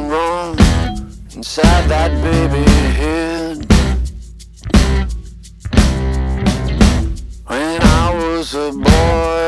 wrong inside that baby head. When I was a boy